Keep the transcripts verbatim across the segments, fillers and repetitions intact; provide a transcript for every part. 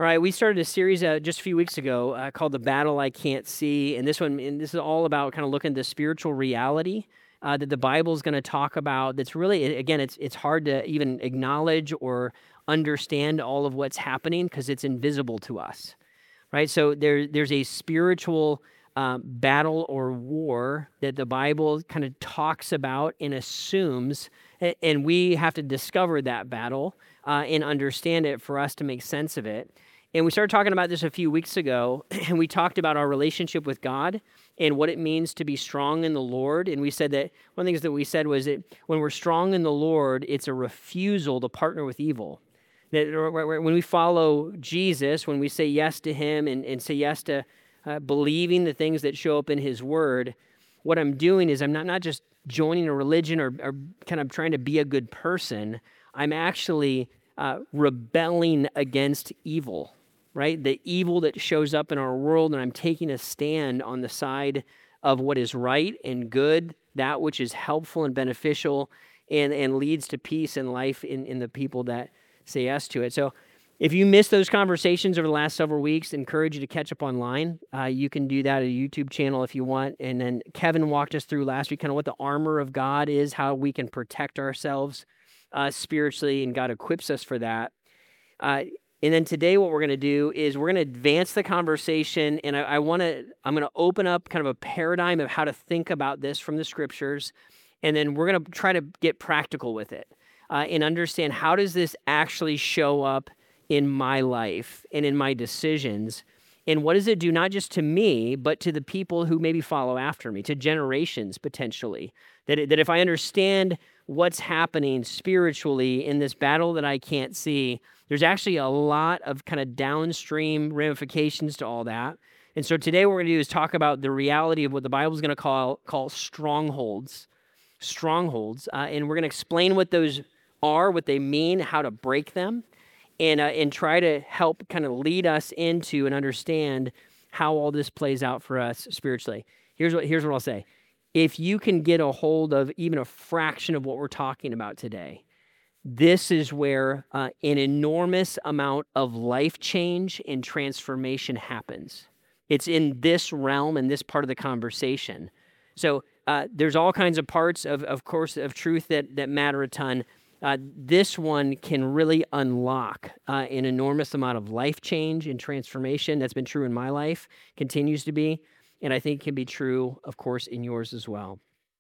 All right, we started a series uh, just a few weeks ago uh, called "The Battle I Can't See," and this one, and this is all about kind of looking at the spiritual reality uh, that the Bible is going to talk about. That's really, again, it's it's hard to even acknowledge or understand all of what's happening because it's invisible to us, right? So there, there's a spiritual um, battle or war that the Bible kind of talks about and assumes, a- and we have to discover that battle uh, and understand it for us to make sense of it. And we started talking about this a few weeks ago, and we talked about our relationship with God and what it means to be strong in the Lord. And we said that one of the things that we said was that when we're strong in the Lord, it's a refusal to partner with evil. That when we follow Jesus, when we say yes to him and, and say yes to uh, believing the things that show up in his word, what I'm doing is I'm not, not just joining a religion or, or kind of trying to be a good person. I'm actually uh, rebelling against evil, right? The evil that shows up in our world, and I'm taking a stand on the side of what is right and good, that which is helpful and beneficial and, and leads to peace and life in, in the people that say yes to it. So if you missed those conversations over the last several weeks, I encourage you to catch up online. Uh, you can do that at a YouTube channel if you want. And then Kevin walked us through last week kind of what the armor of God is, how we can protect ourselves uh, spiritually, and God equips us for that. Uh, and then today what we're going to do is we're going to advance the conversation, and I, I want to, I'm going to open up kind of a paradigm of how to think about this from the scriptures, and then we're going to try to get practical with it uh, and understand how does this actually show up in my life and in my decisions, and what does it do not just to me, but to the people who maybe follow after me, to generations potentially, that, it, that if I understand what's happening spiritually in this battle that I can't see, there's actually a lot of kind of downstream ramifications to all that. And so today what we're going to do is talk about the reality of what the Bible is going to call call strongholds, strongholds, uh, and we're going to explain what those are, what they mean, how to break them, and uh, and try to help kind of lead us into and understand how all this plays out for us spiritually. Here's what here's what I'll say. If you can get a hold of even a fraction of what we're talking about today, this is where uh, an enormous amount of life change and transformation happens. It's in this realm and this part of the conversation. So uh, there's all kinds of parts of, of course, of truth that, that matter a ton. Uh, this one can really unlock uh, an enormous amount of life change and transformation. That's been true in my life, continues to be, and I think can be true, of course, in yours as well.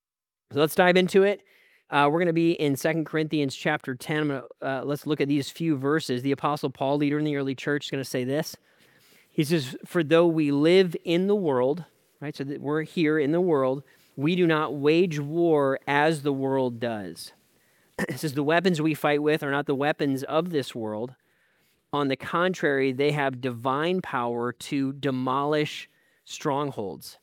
So let's dive into it. Uh, we're going to be in Second Corinthians chapter ten. Gonna, uh, let's look at these few verses. The Apostle Paul, leader in the early church, is going to say this. He says, "For though we live in the world," right, so that we're here in the world, "we do not wage war as the world does." It says, "The weapons we fight with are not the weapons of this world. On the contrary, they have divine power to demolish strongholds.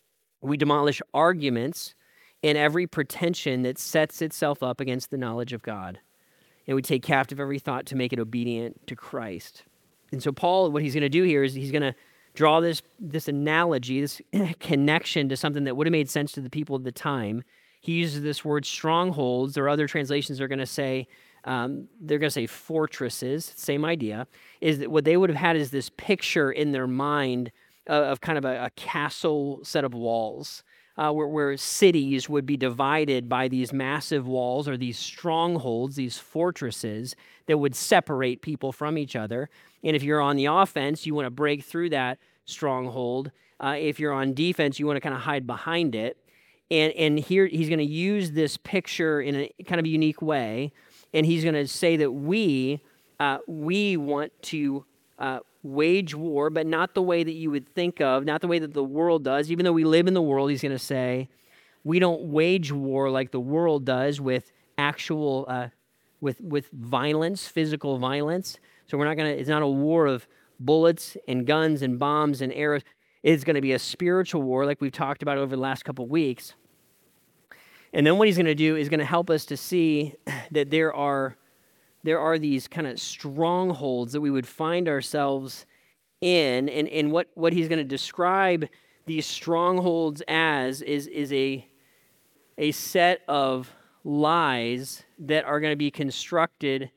We demolish arguments and every pretension that sets itself up against the knowledge of God. And we take captive every thought to make it obedient to Christ." And so Paul, what he's going to do here is he's going to draw this, this analogy, this connection to something that would have made sense to the people of the time. He uses this word strongholds, or other translations are going to say, um, they're going to say fortresses, same idea, is that what they would have had is this picture in their mind of, of kind of a, a castle set of walls, uh, where, where cities would be divided by these massive walls or these strongholds, these fortresses that would separate people from each other. And if you're on the offense, you want to break through that stronghold. Uh, if you're on defense, you want to kind of hide behind it. And, and here he's going to use this picture in a kind of unique way. And he's going to say that we, uh, we want to uh, wage war, but not the way that you would think of, not the way that the world does. Even though we live in the world, he's going to say, we don't wage war like the world does with actual, uh, with with violence, physical violence. So we're not going to, it's not a war of bullets and guns and bombs and arrows. It's going to be a spiritual war like we've talked about over the last couple of weeks. And then what he's going to do is going to help us to see that there are there are these kind of strongholds that we would find ourselves in. And, and what, what he's going to describe these strongholds as is, is a, a set of lies that are going to be constructed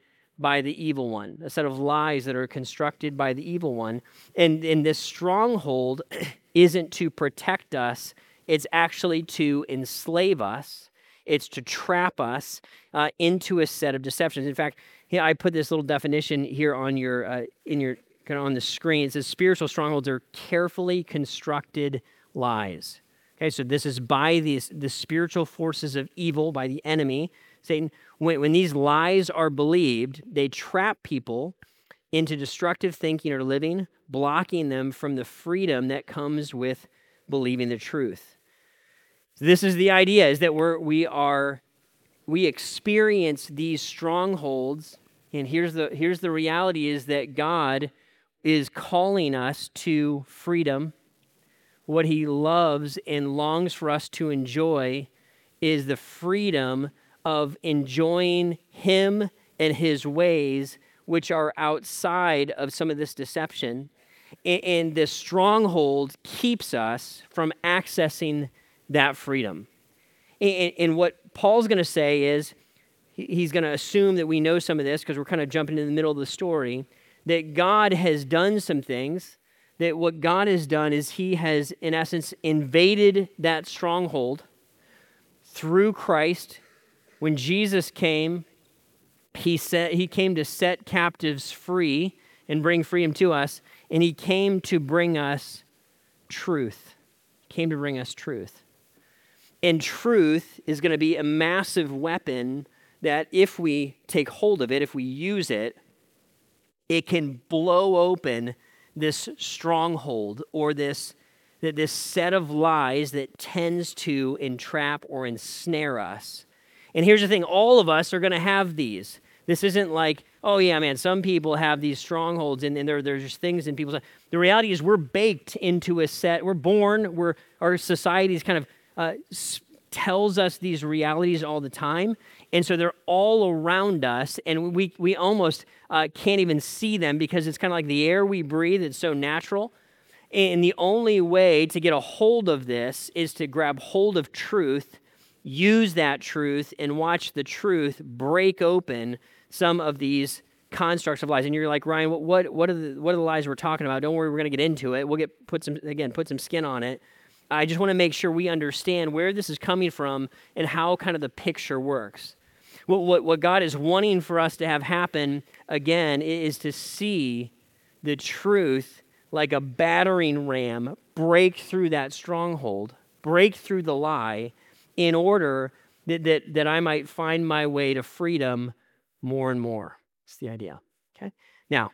by the evil one, a set of lies that are constructed by the evil one. And, and this stronghold isn't to protect us, it's actually to enslave us. It's to trap us uh, into a set of deceptions. In fact, yeah, I put this little definition here on your uh, in your kind of on the screen. It says spiritual strongholds are carefully constructed lies. Okay, so this is by these the spiritual forces of evil, by the enemy, Satan. When, when these lies are believed, they trap people into destructive thinking or living, blocking them from the freedom that comes with believing the truth. This is the idea, is that we're, we are, we experience these strongholds, and here's the, here's the reality is that God is calling us to freedom. What he loves and longs for us to enjoy is the freedom of enjoying him and his ways, which are outside of some of this deception. And, and this stronghold keeps us from accessing that freedom. And, and what Paul's going to say is, he's going to assume that we know some of this because we're kind of jumping in the middle of the story, that God has done some things, that what God has done is he has, in essence, invaded that stronghold through Christ. When Jesus came, he said he came to set captives free and bring freedom to us, and he came to bring us truth. He came to bring us truth. And truth is going to be a massive weapon that if we take hold of it, if we use it, it can blow open this stronghold or this, this set of lies that tends to entrap or ensnare us. And here's the thing, all of us are going to have these. This isn't like, oh yeah, man, some people have these strongholds and, and there, there's just things in people's life. The reality is we're baked into a set, we're born, we're, our society is kind of uh, tells us these realities all the time. And so they're all around us, and we we almost uh, can't even see them because it's kind of like the air we breathe. It's so natural. And the only way to get a hold of this is to grab hold of truth, use that truth, and watch the truth break open some of these constructs of lies. And you're like, Ryan, what what what are the what are the lies we're talking about? Don't worry, we're going to get into it. We'll get put some again put some skin on it. I just want to make sure we understand where this is coming from and how kind of the picture works. What, what, what God is wanting for us to have happen, again, is to see the truth like a battering ram break through that stronghold, break through the lie, in order that, that, that I might find my way to freedom more and more. That's the idea, okay? Now,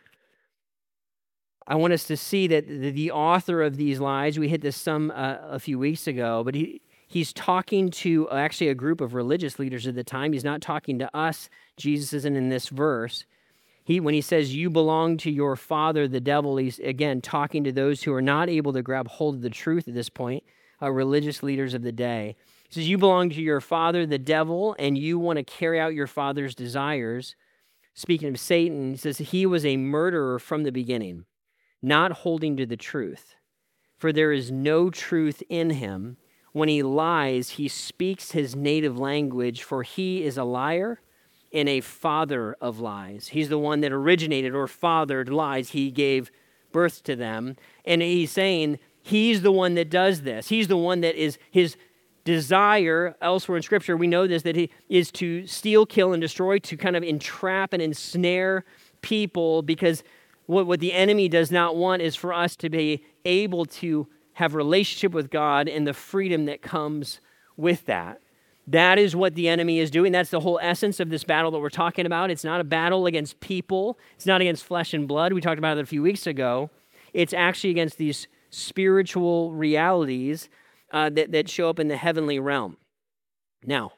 I want us to see that the, the author of these lies, we hit this some uh, a few weeks ago, but he he's talking to actually a group of religious leaders at the time. He's not talking to us. Jesus isn't in this verse. He when he says, you belong to your father, the devil, he's, again, talking to those who are not able to grab hold of the truth at this point, uh, religious leaders of the day. He says, you belong to your father, the devil, and you want to carry out your father's desires. Speaking of Satan, he says he was a murderer from the beginning, not holding to the truth, for there is no truth in him. When he lies, he speaks his native language, for he is a liar and a father of lies. He's the one that originated or fathered lies. He gave birth to them. And he's saying he's the one that does this. He's the one that is his desire. Elsewhere in Scripture, we know this, that he is to steal, kill, and destroy, to kind of entrap and ensnare people, because What, what the enemy does not want is for us to be able to have relationship with God and the freedom that comes with that. That is what the enemy is doing. That's the whole essence of this battle that we're talking about. It's not a battle against people. It's not against flesh and blood. We talked about it a few weeks ago. It's actually against these spiritual realities uh, that, that show up in the heavenly realm. Now,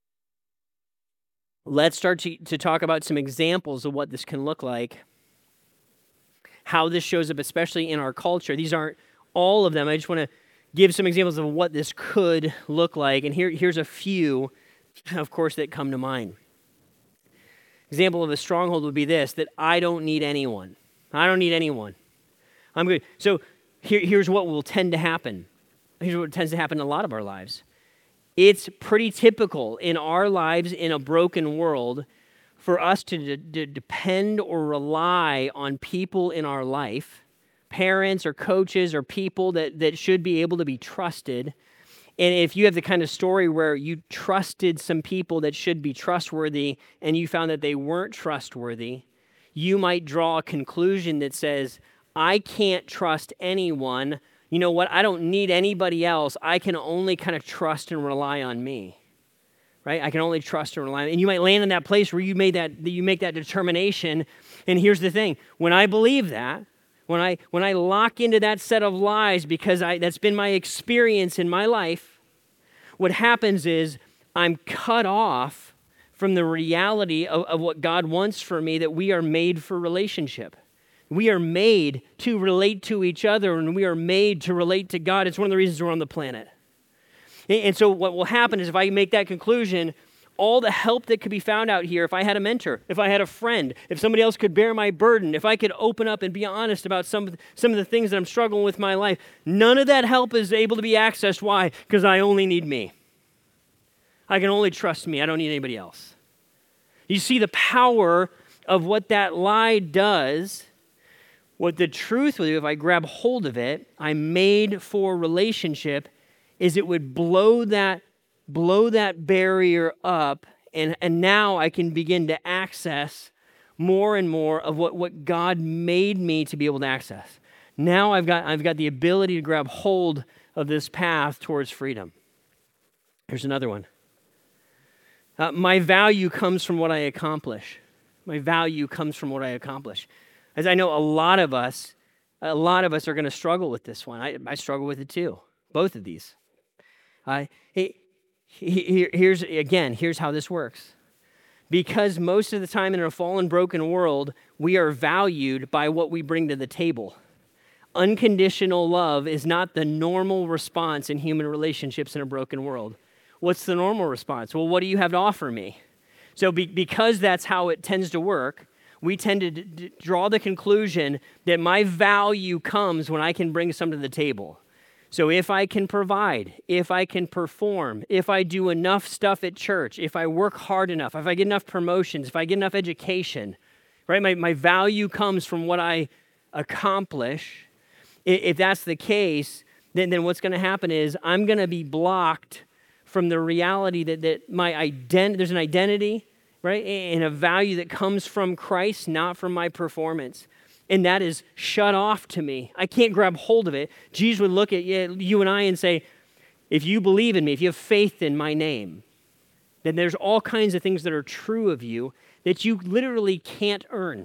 let's start to, to talk about some examples of what this can look like, how this shows up, especially in our culture. These aren't all of them. I just want to give some examples of what this could look like. And here, here's a few, of course, that come to mind. Example of a stronghold would be this, that I don't need anyone. I don't need anyone. I'm good. So here, here's what will tend to happen. Here's what tends to happen in a lot of our lives. It's pretty typical in our lives in a broken world for us to de- de- depend or rely on people in our life, parents or coaches or people that, that should be able to be trusted. And if you have the kind of story where you trusted some people that should be trustworthy and you found that they weren't trustworthy, you might draw a conclusion that says, I can't trust anyone. You know what? I don't need anybody else. I can only kind of trust and rely on me. Right? I can only trust and rely on. And you might land in that place where you made that you make that determination. And here's the thing. When I believe that, when I when I lock into that set of lies because I that's been my experience in my life, what happens is I'm cut off from the reality of, of what God wants for me, that we are made for relationship. We are made to relate to each other, and we are made to relate to God. It's one of the reasons we're on the planet. And so what will happen is if I make that conclusion, all the help that could be found out here, if I had a mentor, if I had a friend, if somebody else could bear my burden, if I could open up and be honest about some, some of the things that I'm struggling with in my life, none of that help is able to be accessed. Why? Because I only need me. I can only trust me. I don't need anybody else. You see the power of what that lie does. What the truth will do, if I grab hold of it, I'm made for relationship, is it would blow that, blow that barrier up, and, and now I can begin to access more and more of what, what God made me to be able to access. Now I've got, I've got the ability to grab hold of this path towards freedom. Here's another one. Uh, my value comes from what I accomplish. My value comes from what I accomplish. As I know, a lot of us, a lot of us are going to struggle with this one. I, I struggle with it too. Both of these. Uh, he, he, here's again. Here's how this works. Because most of the time in a fallen, broken world, we are valued by what we bring to the table. Unconditional love is not the normal response in human relationships in a broken world. What's the normal response? Well, what do you have to offer me? So be, because that's how it tends to work, we tend to d- d- draw the conclusion that my value comes when I can bring something to the table. So if I can provide, if I can perform, if I do enough stuff at church, if I work hard enough, if I get enough promotions, if I get enough education, right? My, my value comes from what I accomplish. If that's the case, then, then what's going to happen is I'm going to be blocked from the reality that, that my ident- there's an identity, right, and a value that comes from Christ, not from my performance. And that is shut off to me. I can't grab hold of it. Jesus would look at you and I and say, if you believe in me, if you have faith in my name, then there's all kinds of things that are true of you that you literally can't earn.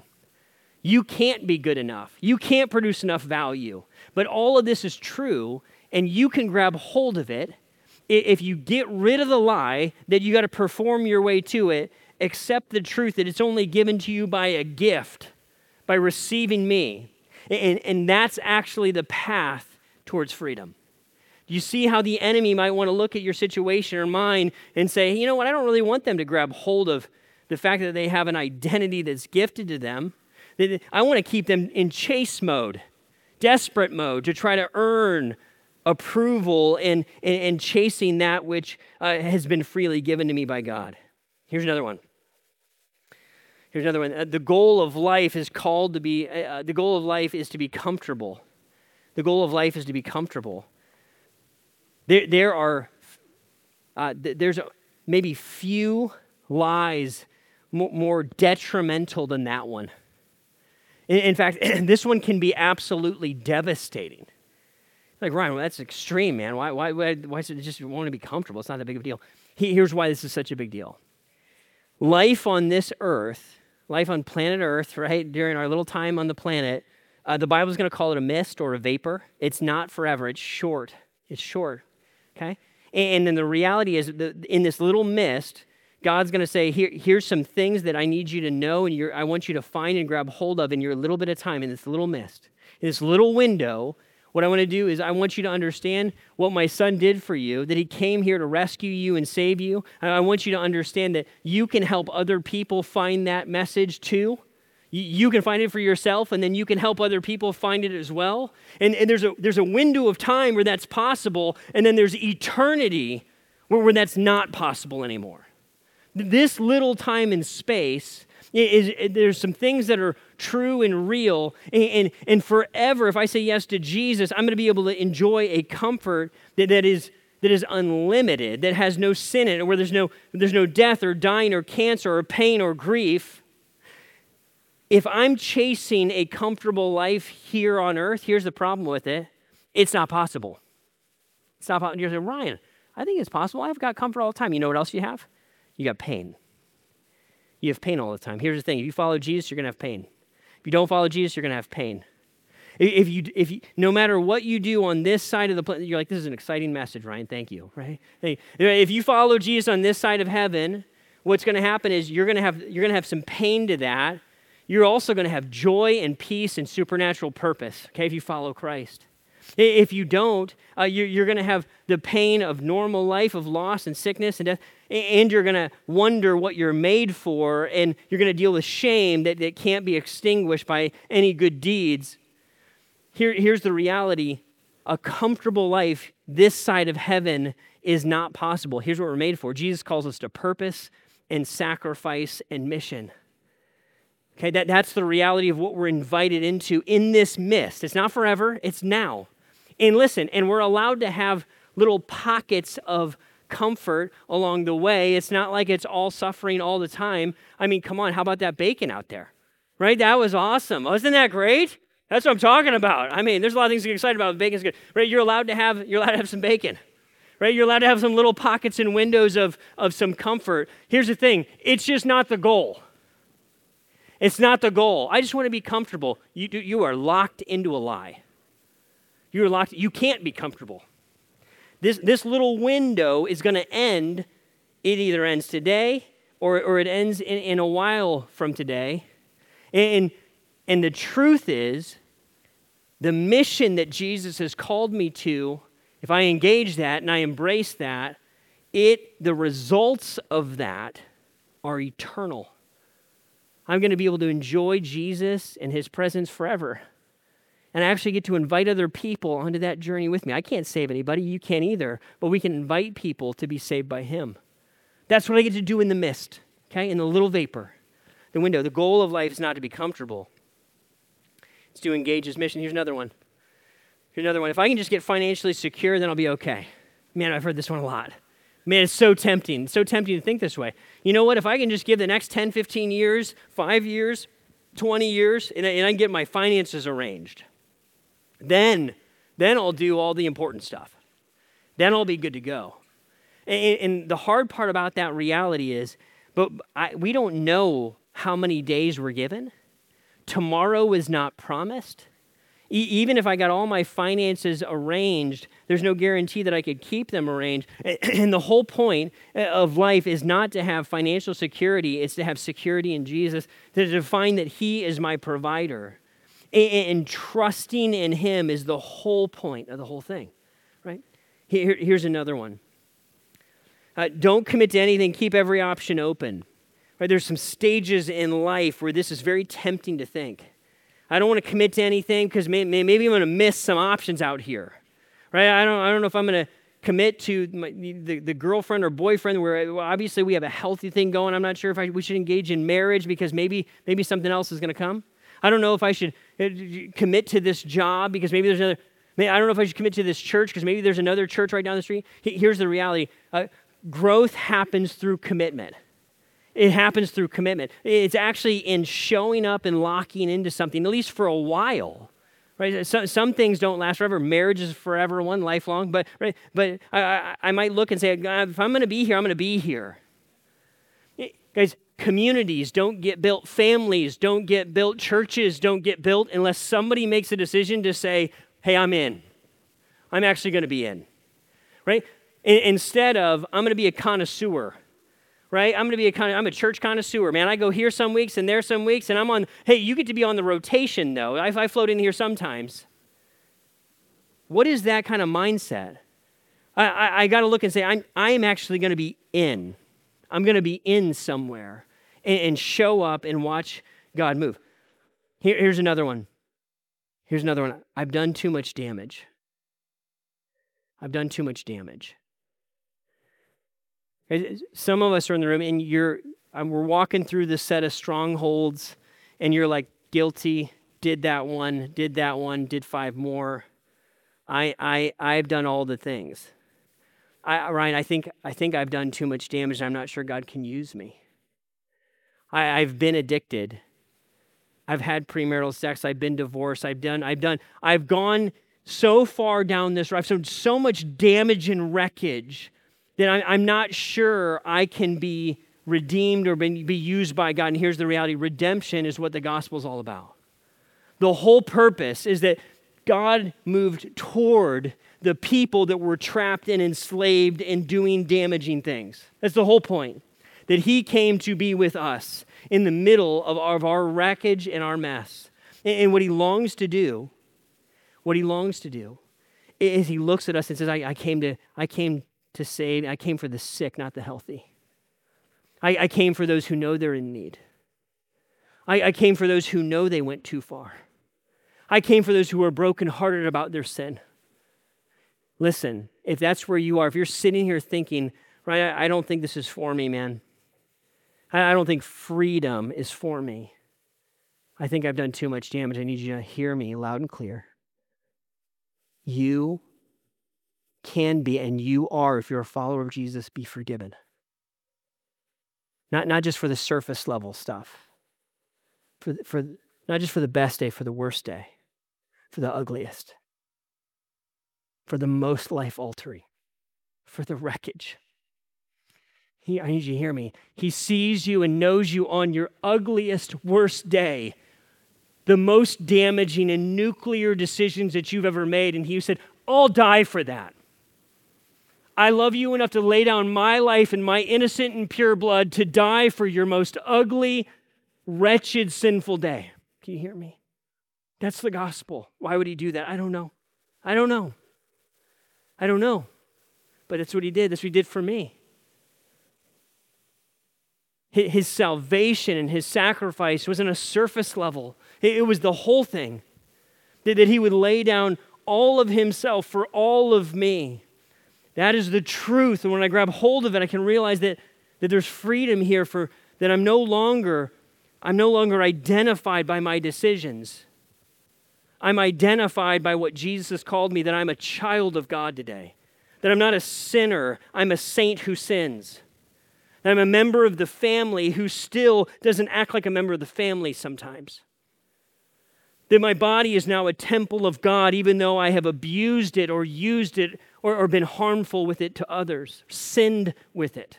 You can't be good enough. You can't produce enough value. But all of this is true, and you can grab hold of it if you get rid of the lie that you got to perform your way to it. Accept the truth that it's only given to you by a gift, by receiving me. And, and that's actually the path towards freedom. Do you see how the enemy might want to look at your situation or mine and say, you know what, I don't really want them to grab hold of the fact that they have an identity that's gifted to them. I want to keep them in chase mode, desperate mode, to try to earn approval and, and, and chasing that which uh, has been freely given to me by God. Here's another one. Here's another one. Uh, the goal of life is called to be, uh, the goal of life is to be comfortable. The goal of life is to be comfortable. There, there are, uh, th- there's a, maybe few lies more, more detrimental than that one. In, in fact, this one can be absolutely devastating. Like, Ryan, well, that's extreme, man. Why, why, why, why is it just want to be comfortable? It's not that big of a deal. He, here's why this is such a big deal. Life on this earth, life on planet Earth, right, during our little time on the planet, uh, the Bible's going to call it a mist or a vapor. It's not forever. It's short. It's short, okay? And, and then the reality is that in this little mist, God's going to say, Here, here's some things that I need you to know, and you're, I want you to find and grab hold of in your little bit of time, in this little mist, in this little window. What I want to do is I want you to understand what my son did for you, that he came here to rescue you and save you. And I want you to understand that you can help other people find that message too. You can find it for yourself, and then you can help other people find it as well. And, and there's a there's a window of time where that's possible, and then there's eternity where, where that's not possible anymore. This little time and space, is, is there's some things that are true and real, and, and, and forever, if I say yes to Jesus, I'm going to be able to enjoy a comfort that, that is that is unlimited, that has no sin in it, where there's no, there's no death or dying or cancer or pain or grief. If I'm chasing a comfortable life here on earth, here's the problem with it. It's not possible. It's not possible. You're saying, Ryan, I think it's possible. I've got comfort all the time. You know what else you have? You got pain. You have pain all the time. Here's the thing. If you follow Jesus, you're going to have pain. If you don't follow Jesus, you're going to have pain. If you, if you, no matter what you do on this side of the planet, you're like, this is an exciting message, Ryan. Thank you, right? Hey, if you follow Jesus on this side of heaven, what's going to happen is you're going to have you're going to have some pain to that. You're also going to have joy and peace and supernatural purpose. Okay, if you follow Christ. If you don't, uh, you're, you're going to have the pain of normal life, of loss and sickness and death, and you're going to wonder what you're made for, and you're going to deal with shame that, that can't be extinguished by any good deeds. Here, here's the reality. A comfortable life this side of heaven is not possible. Here's what we're made for. Jesus calls us to purpose and sacrifice and mission. Okay, that, that's the reality of what we're invited into in this mist. It's not forever, it's now. And listen, and we're allowed to have little pockets of comfort along the way. It's not like it's all suffering all the time. I mean, come on, how about that bacon out there? Right? That was awesome. Wasn't that great? That's what I'm talking about. I mean, there's a lot of things to get excited about. Bacon's good. Right? You're allowed to have, you're allowed to have some bacon. Right? You're allowed to have some little pockets and windows of, of some comfort. Here's the thing. It's just not the goal. It's not the goal. I just want to be comfortable. You, do, you are locked into a lie. You're locked. You can't be comfortable. This, this little window is going to end. It either ends today or, or it ends in, in a while from today. And, and the truth is, the mission that Jesus has called me to, if I engage that and I embrace that, it the results of that are eternal. I'm going to be able to enjoy Jesus and his presence forever. And I actually get to invite other people onto that journey with me. I can't save anybody. You can't either. But we can invite people to be saved by him. That's what I get to do in the mist, okay, in the little vapor, the window. The goal of life is not to be comfortable. It's to engage his mission. Here's another one. Here's another one. If I can just get financially secure, then I'll be okay. Man, I've heard this one a lot. Man, it's so tempting. It's so tempting to think this way. You know what? If I can just give the next ten, fifteen years, five years, twenty years, and I, and I can get my finances arranged, then, then I'll do all the important stuff. Then I'll be good to go. And, and the hard part about that reality is, but I, we don't know how many days we're given. Tomorrow is not promised. E- even if I got all my finances arranged, there's no guarantee that I could keep them arranged. And the whole point of life is not to have financial security, it's to have security in Jesus, to define that he is my provider. And trusting in him is the whole point of the whole thing, right? Here, here's another one. Uh, don't commit to anything. Keep every option open. Right? There's some stages in life where this is very tempting to think. I don't want to commit to anything because may, may, maybe I'm going to miss some options out here, right? I don't, I don't know if I'm going to commit to my, the, the girlfriend or boyfriend where well, obviously we have a healthy thing going. I'm not sure if I, we should engage in marriage because maybe maybe something else is going to come. I don't know if I should commit to this job because maybe there's another, I don't know if I should commit to this church because maybe there's another church right down the street. Here's the reality. Uh, growth happens through commitment. It happens through commitment. It's actually in showing up and locking into something, at least for a while. Right? So, some things don't last forever. Marriage is forever, one lifelong. But right, but I, I, I might look and say, God, if I'm going to be here, I'm going to be here. Guys, communities don't get built. Families don't get built. Churches don't get built unless somebody makes a decision to say, hey, I'm in. I'm actually going to be in. Right? I, instead of, I'm going to be a connoisseur. Right? I'm going to be a con- I'm a church connoisseur, man. I go here some weeks and there some weeks, and I'm on, hey, you get to be on the rotation, though. I, I float in here sometimes. What is that kind of mindset? I, I, I got to look and say, I'm, I'm actually going to be in. I'm going to be in somewhere and, and show up and watch God move. Here, here's another one. Here's another one. I've done too much damage. I've done too much damage. Uh, Some of us are in the room and you're, um, we're walking through this set of strongholds and you're like, guilty, did that one, did that one, did five more. I, I, I've done all the things. I, Ryan, I think, I think I've done too much damage. I'm not sure God can use me. I, I've been addicted. I've had premarital sex. I've been divorced. I've done, I've done, I've gone so far down this road. I've done so much damage and wreckage that I, I'm not sure I can be redeemed or be, be used by God. And here's the reality. Redemption is what the gospel is all about. The whole purpose is that God moved toward the people that were trapped and enslaved and doing damaging things. That's the whole point. That he came to be with us in the middle of our, of our wreckage and our mess. And, and what he longs to do, what he longs to do, is he looks at us and says, I, I came to, I came to save, I came for the sick, not the healthy. I, I came for those who know they're in need. I, I came for those who know they went too far. I came for those who are brokenhearted about their sin. Listen, if that's where you are, if you're sitting here thinking, right, I, I don't think this is for me, man. I, I don't think freedom is for me. I think I've done too much damage. I need you to hear me loud and clear. You can be, and you are, if you're a follower of Jesus, be forgiven. Not, not just for the surface level stuff, for, for not just for the best day, for the worst day, for the ugliest, for the most life-altering, for the wreckage. He, I need you to hear me. He sees you and knows you on your ugliest, worst day, the most damaging and nuclear decisions that you've ever made, and he said, I'll die for that. I love you enough to lay down my life and my innocent and pure blood to die for your most ugly, wretched, sinful day. Can you hear me? That's the gospel. Why would he do that? I don't know. I don't know. I don't know. But that's what he did. That's what he did for me. His salvation and his sacrifice wasn't a surface level. It was the whole thing. That he would lay down all of himself for all of me. That is the truth. And when I grab hold of it, I can realize that, that there's freedom here for that I'm no longer, I'm no longer identified by my decisions. I'm identified by what Jesus has called me, that I'm a child of God today. That I'm not a sinner, I'm a saint who sins. That I'm a member of the family who still doesn't act like a member of the family sometimes. That my body is now a temple of God, even though I have abused it or used it or, or been harmful with it to others, sinned with it.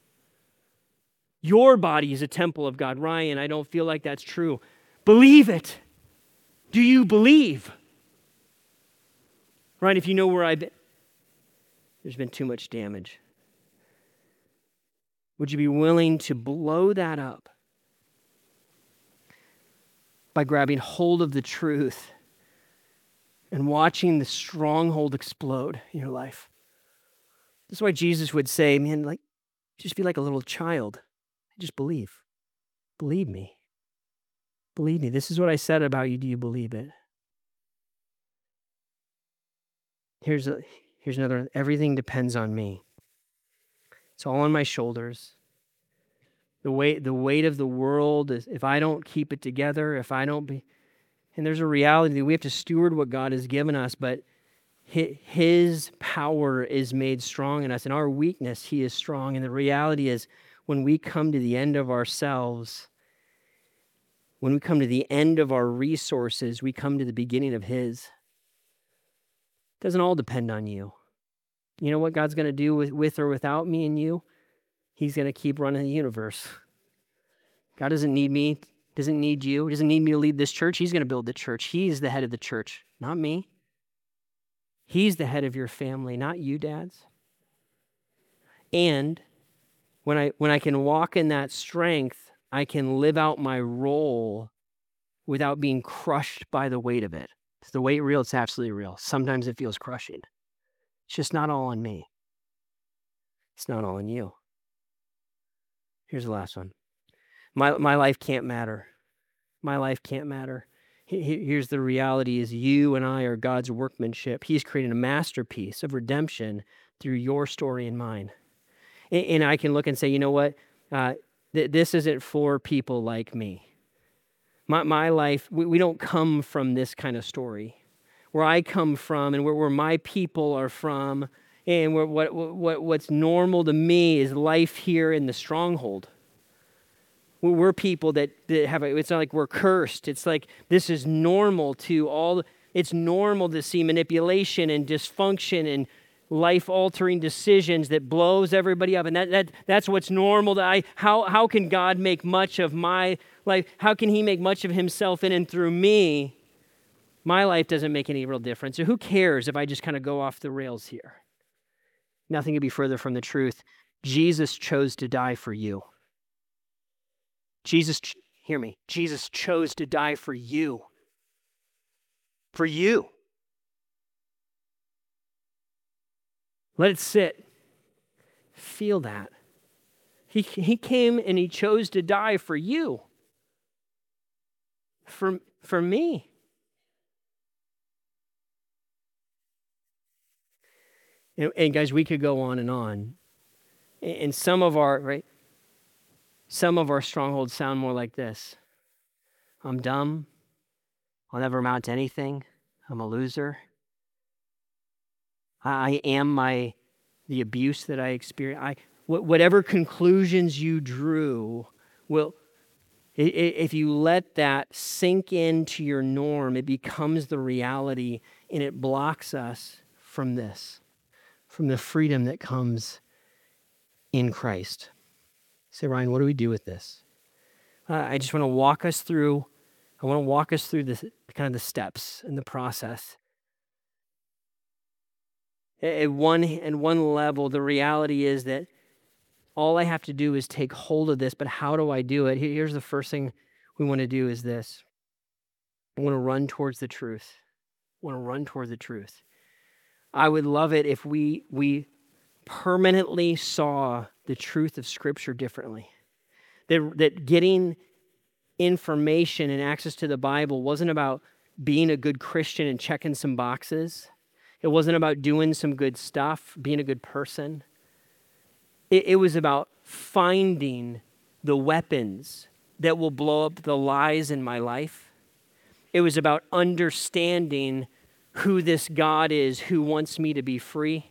Your body is a temple of God. Ryan, I don't feel like that's true. Believe it. Do you believe? Ryan, if you know where I've been, there's been too much damage. Would you be willing to blow that up by grabbing hold of the truth and watching the stronghold explode in your life? This is why Jesus would say, man, like, just be like a little child. Just believe. Believe me. Believe me. This is what I said about you. Do you believe it? Here's a, here's another. Everything depends on me. It's all on my shoulders. The weight, the weight of the world is, if I don't keep it together, if I don't be, and there's a reality that we have to steward what God has given us, but his power is made strong in us. In our weakness, he is strong. And the reality is, when we come to the end of ourselves, when we come to the end of our resources, we come to the beginning of his. It doesn't all depend on you. You know what God's going to do with, with or without me and you? He's going to keep running the universe. God doesn't need me, doesn't need you, doesn't need me to lead this church. He's going to build the church. He's the head of the church, not me. He's the head of your family, not you, dads. And when I when I can walk in that strength, I can live out my role without being crushed by the weight of it. Is the weight real? It's absolutely real. Sometimes it feels crushing. It's just not all on me. It's not all on you. Here's the last one. My my life can't matter. My life can't matter. Here's the reality is you and I are God's workmanship. He's created a masterpiece of redemption through your story and mine. And, and I can look and say, you know what? Uh, th- this isn't for people like me. My, my life, we, we don't come from this kind of story. Where I come from and where, where my people are from and where, what, what, what's normal to me is life here in the stronghold. We're people that, that have, a, it's not like we're cursed. It's like this is normal to all, it's normal to see manipulation and dysfunction and life-altering decisions that blows everybody up. And that, that that's what's normal to I, how, how can God make much of my life? How can he make much of himself in and through me? My life doesn't make any real difference. So who cares if I just kind of go off the rails here? Nothing could be further from the truth. Jesus chose to die for you. Jesus, hear me, Jesus chose to die for you. For you. Let it sit. Feel that. He, he came and he chose to die for you. For, for me. And, and guys, we could go on and on. And some of our, right? Some of our strongholds sound more like this. I'm dumb. I'll never amount to anything. I'm a loser. I am my, the abuse that I experienced. I, whatever conclusions you drew, will, if you let that sink into your norm, it becomes the reality and it blocks us from this, from the freedom that comes in Christ. Say, Ryan, what do we do with this? Uh, I just want to walk us through, I want to walk us through this, kind of the steps and the process. At one, at one level, the reality is that all I have to do is take hold of this, but how do I do it? Here's the first thing we want to do is this. I want to run towards the truth. I want to run towards the truth. I would love it if we we permanently saw the truth of Scripture differently. That, that getting information and access to the Bible wasn't about being a good Christian and checking some boxes. It wasn't about doing some good stuff, being a good person. It, it was about finding the weapons that will blow up the lies in my life. It was about understanding who this God is who wants me to be free.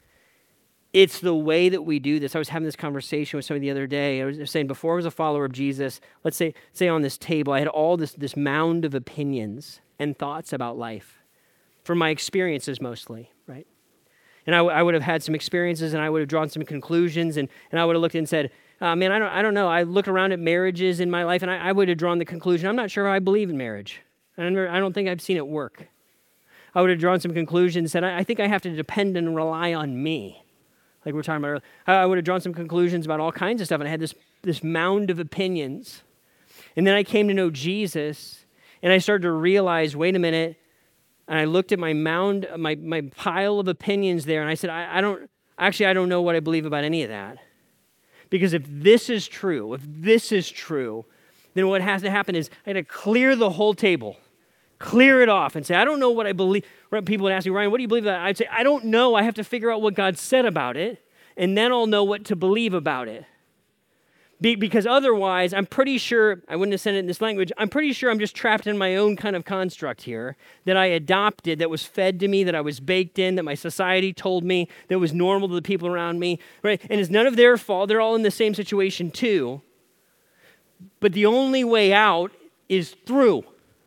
It's the way that we do this. I was having this conversation with somebody the other day. I was saying before I was a follower of Jesus, let's say, say on this table, I had all this, this mound of opinions and thoughts about life from my experiences mostly, right? And I, I would have had some experiences and I would have drawn some conclusions and, and I would have looked and said, uh, man, I don't, I don't know. I looked around at marriages in my life and I, I would have drawn the conclusion, I'm not sure I believe in marriage. I don't, I don't think I've seen it work. I would have drawn some conclusions and said, I, I think I have to depend and rely on me. Like we were talking about earlier. I would have drawn some conclusions about all kinds of stuff, and I had this, this mound of opinions. And then I came to know Jesus, and I started to realize, wait a minute, and I looked at my mound, my, my pile of opinions there, and I said, I, I don't, actually, I don't know what I believe about any of that. Because if this is true, if this is true, then what has to happen is I had to clear the whole table. Clear it off and say, I don't know what I believe. People would ask me, Ryan, what do you believe about? I'd say, I don't know. I have to figure out what God said about it, and then I'll know what to believe about it. Be- because otherwise, I'm pretty sure, I wouldn't have said it in this language, I'm pretty sure I'm just trapped in my own kind of construct here that I adopted, that was fed to me, that I was baked in, that my society told me, that was normal to the people around me, right? And it's none of their fault. They're all in the same situation too. But the only way out is through.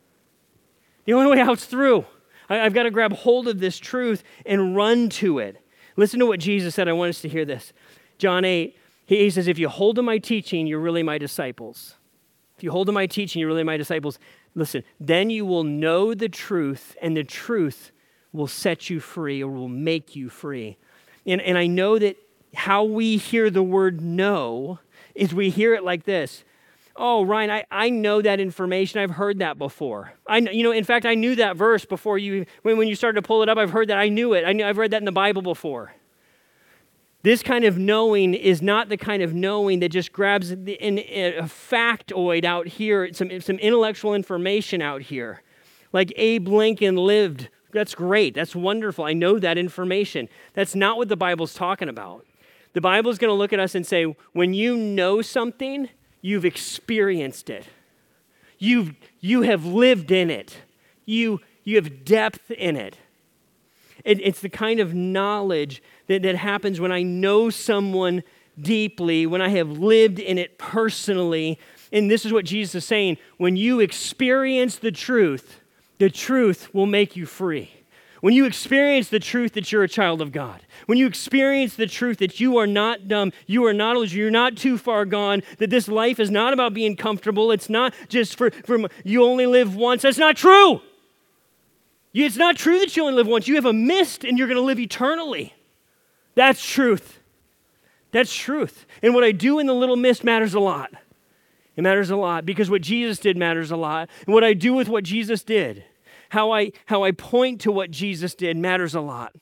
The only way out's through. I, I've got to grab hold of this truth and run to it. Listen to what Jesus said. I want us to hear this. John eight, he, he says, if you hold to my teaching, you're really my disciples. If you hold to my teaching, you're really my disciples. Listen, then you will know the truth, and the truth will set you free or will make you free. And, and I know that how we hear the word know is we hear it like this. Oh, Ryan, I, I know that information. I've heard that before. I you know, in fact, I knew that verse before you, when, when you started to pull it up, I've heard that. I knew it. I knew, I've read that in the Bible before. This kind of knowing is not the kind of knowing that just grabs the, in, in a factoid out here, some, some intellectual information out here. Like Abe Lincoln lived. That's great. That's wonderful. I know that information. That's not what the Bible's talking about. The Bible is going to look at us and say, when you know something, you've experienced it. You've, you have lived in it. You, you have depth in it. it. It's the kind of knowledge that, that happens when I know someone deeply, when I have lived in it personally. And this is what Jesus is saying. When you experience the truth, the truth will make you free. When you experience the truth that you're a child of God, when you experience the truth that you are not dumb, you are not illusion, you're not too far gone, that this life is not about being comfortable, it's not just for, for you only live once, that's not true. It's not true that you only live once. You have a mist and you're going to live eternally. That's truth. That's truth. And what I do in the little mist matters a lot. It matters a lot because what Jesus did matters a lot. And what I do with what Jesus did, How I, how I point to what Jesus did matters a lot.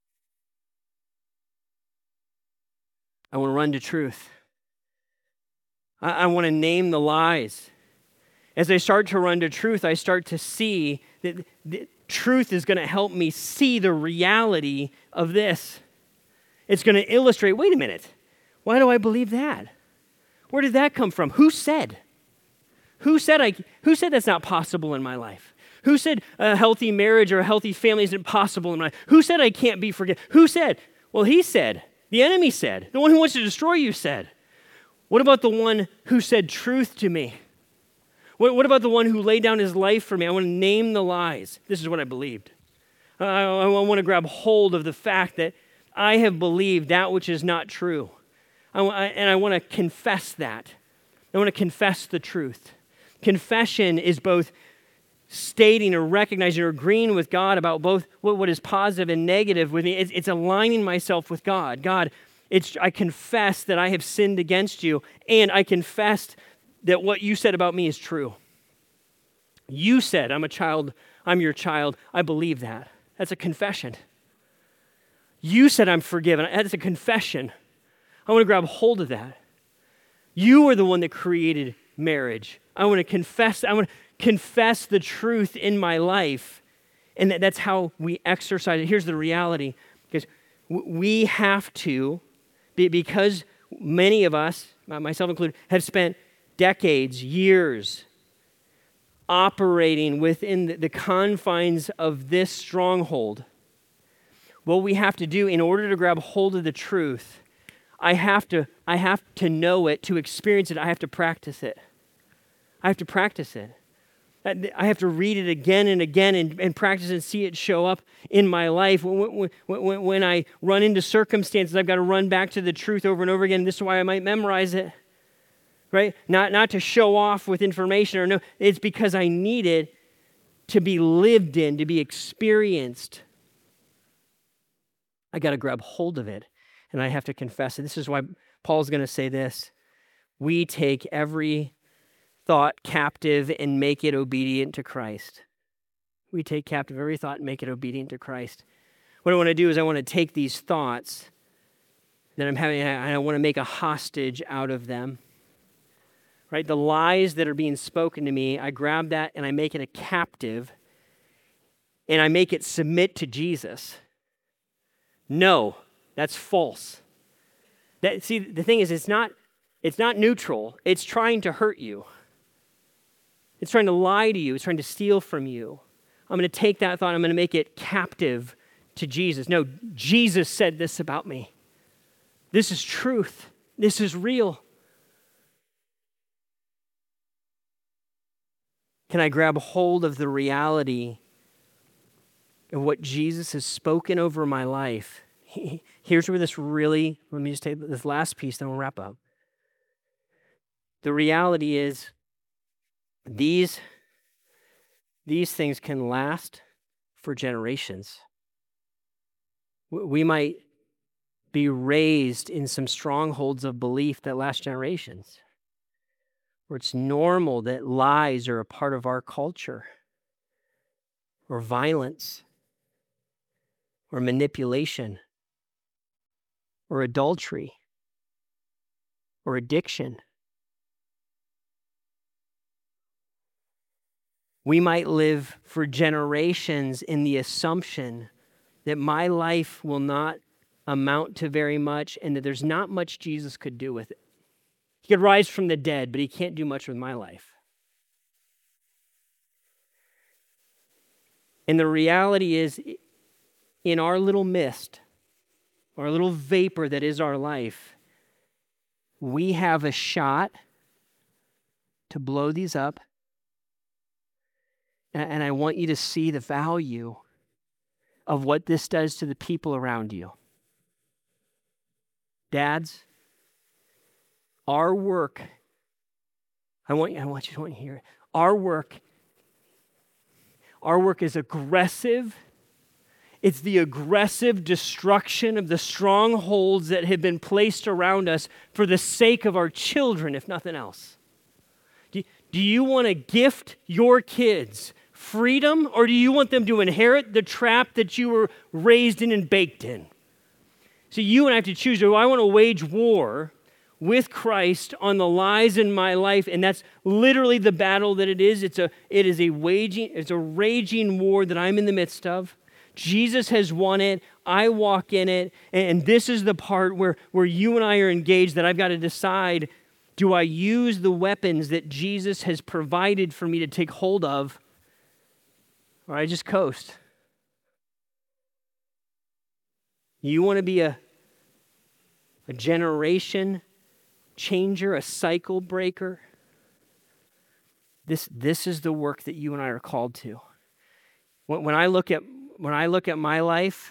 I want to run to truth. I, I want to name the lies. As I start to run to truth, I start to see that the truth is going to help me see the reality of this. It's going to illustrate, wait a minute, why do I believe that? Where did that come from? Who said? Who said I, who said that's not possible in my life? Who said a healthy marriage or a healthy family isn't possible in my life? Who said I can't be forgiven? Who said? Well, he said. The enemy said. The one who wants to destroy you said. What about the one who said truth to me? What, what about the one who laid down his life for me? I want to name the lies. This is what I believed. I, I, I want to grab hold of the fact that I have believed that which is not true. I, I, and I want to confess that. I want to confess the truth. Confession is both stating or recognizing or agreeing with God about both what, what is positive and negative with me. It's, it's aligning myself with God. God, it's, I confess that I have sinned against you, and I confess that what you said about me is true. You said I'm a child, I'm your child. I believe that. That's a confession. You said I'm forgiven. That's a confession. I want to grab hold of that. You are the one that created marriage. I want to confess. I want to confess the truth in my life, and that, that's how we exercise it. Here's the reality, because we have to, because many of us, myself included, have spent decades, years operating within the, the confines of this stronghold. What we have to do in order to grab hold of the truth, I have to, I have to know it, to experience it, I have to practice it. I have to practice it. I have to read it again and again and, and practice and see it show up in my life. When, when, when I run into circumstances, I've got to run back to the truth over and over again. This is why I might memorize it, right? Not, not to show off with information or no. It's because I need it to be lived in, to be experienced. I got to grab hold of it, and I have to confess it. This is why Paul's going to say this. We take every thought captive and make it obedient to Christ. We take captive every thought and make it obedient to Christ. What I want to do is I want to take these thoughts that I'm having, and I want to make a hostage out of them. Right? The lies that are being spoken to me, I grab that and I make it a captive, and I make it submit to Jesus. No, that's false. That, see, the thing is, it's not, it's not neutral. It's trying to hurt you. It's trying to lie to you. It's trying to steal from you. I'm going to take that thought. I'm going to make it captive to Jesus. No, Jesus said this about me. This is truth. This is real. Can I grab hold of the reality of what Jesus has spoken over my life? Here's where this really, let me just take this last piece, then we'll wrap up. The reality is, These, these things can last for generations. We might be raised in some strongholds of belief that last generations, where it's normal that lies are a part of our culture, or violence, or manipulation, or adultery, or addiction. We might live for generations in the assumption that my life will not amount to very much, and that there's not much Jesus could do with it. He could rise from the dead, but he can't do much with my life. And the reality is, in our little mist, our little vapor that is our life, we have a shot to blow these up. And I want you to see the value of what this does to the people around you. Dads, our work, I want you, I want you to hear it. Our work, our work is aggressive. It's the aggressive destruction of the strongholds that have been placed around us for the sake of our children, if nothing else. Do, do you want to gift your kids freedom, or do you want them to inherit the trap that you were raised in and baked in? So you and I have to choose, do I want to wage war with Christ on the lies in my life? And that's literally the battle that it is. It's a, it is a waging, it's a raging war that I'm in the midst of. Jesus has won it. I walk in it. And this is the part where, where you and I are engaged, that I've got to decide, do I use the weapons that Jesus has provided for me to take hold of, or I just coast? You want to be a, a generation changer, a cycle breaker? This, this is the work that you and I are called to. When, when I look at when I look at my life,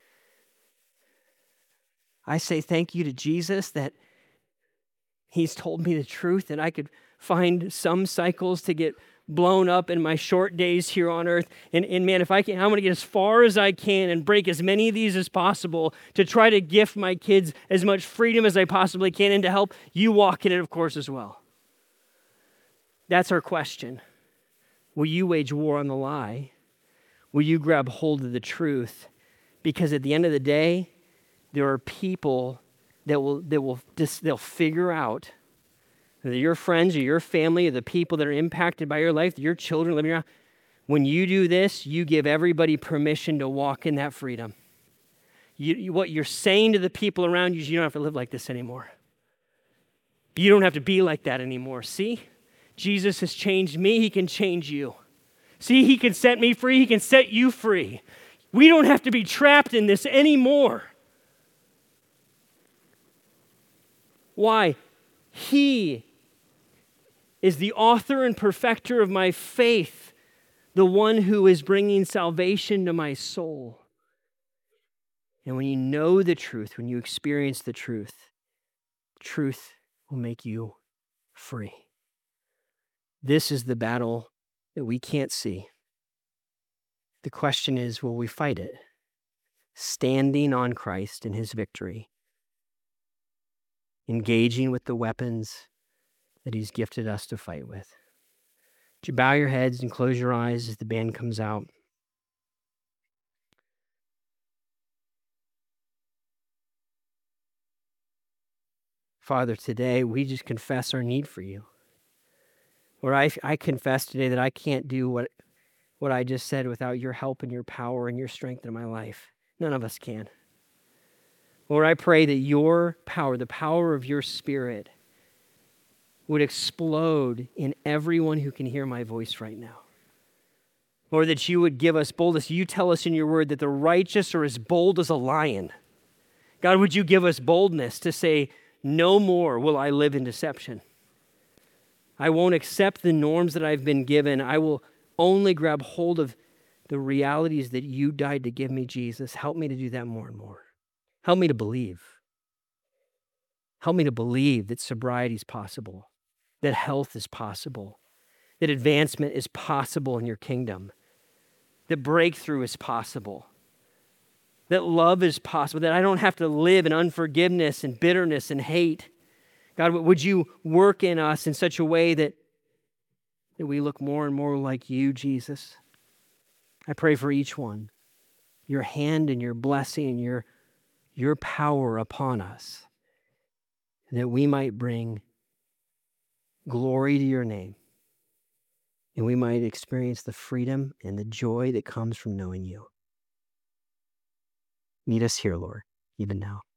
I say thank you to Jesus that he's told me the truth, that I could find some cycles to get blown up in my short days here on earth. And, and man, if I can, I'm going to get as far as I can and break as many of these as possible to try to gift my kids as much freedom as I possibly can, and to help you walk in it, of course, as well. That's our question. Will you wage war on the lie? Will you grab hold of the truth? Because at the end of the day, there are people that will that will just, they'll figure out, whether your friends or your family or the people that are impacted by your life, your children living around, when you do this, you give everybody permission to walk in that freedom. You, you, what you're saying to the people around you is, you don't have to live like this anymore. You don't have to be like that anymore. See? Jesus has changed me. He can change you. See, he can set me free. He can set you free. We don't have to be trapped in this anymore. Why? He is the author and perfecter of my faith, the one who is bringing salvation to my soul. And when you know the truth, when you experience the truth, truth will make you free. This is the battle that we can't see. The question is, will we fight it? Standing on Christ and his victory. Engaging with the weapons that he's gifted us to fight with. Would you bow your heads and close your eyes as the band comes out? Father, today we just confess our need for you. Lord, I, I confess today that I can't do what, what I just said without your help and your power and your strength in my life. None of us can. Lord, I pray that your power, the power of your Spirit, would explode in everyone who can hear my voice right now. Lord, that you would give us boldness. You tell us in your word that the righteous are as bold as a lion. God, would you give us boldness to say, no more will I live in deception. I won't accept the norms that I've been given. I will only grab hold of the realities that you died to give me, Jesus. Help me to do that more and more. Help me to believe. Help me to believe that sobriety is possible, that health is possible, that advancement is possible in your kingdom, that breakthrough is possible, that love is possible, that I don't have to live in unforgiveness and bitterness and hate. God, would you work in us in such a way that, that we look more and more like you, Jesus? I pray for each one, your hand and your blessing and your, your power upon us, that we might bring glory to your name, and we might experience the freedom and the joy that comes from knowing you. Meet us here, Lord. even now.